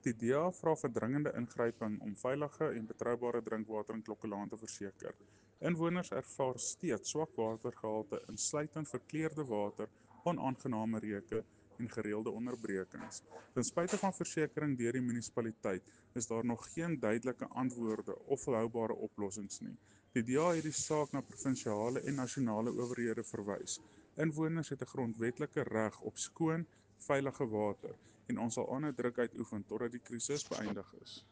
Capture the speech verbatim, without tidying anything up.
Die D A vra vir dringende ingryping om veilige en betroubare drinkwater in Klokkelaan te verseker. Inwoners ervaar steeds swak watergehalte, insluitend verkleurde water, onaangename reuke en gereelde onderbrekings. Ten spyte van versekering deur die munisipaliteit is daar nog geen duidelike antwoorde of volhoubare oplossings nie. Die D A het die saak na provinsiale en nasionale owerhede verwys. Inwoners het 'n grondwetlike reg op skoon, veilige water en ons sal aanhou druk uitoefen totdat die krisis beëindig is.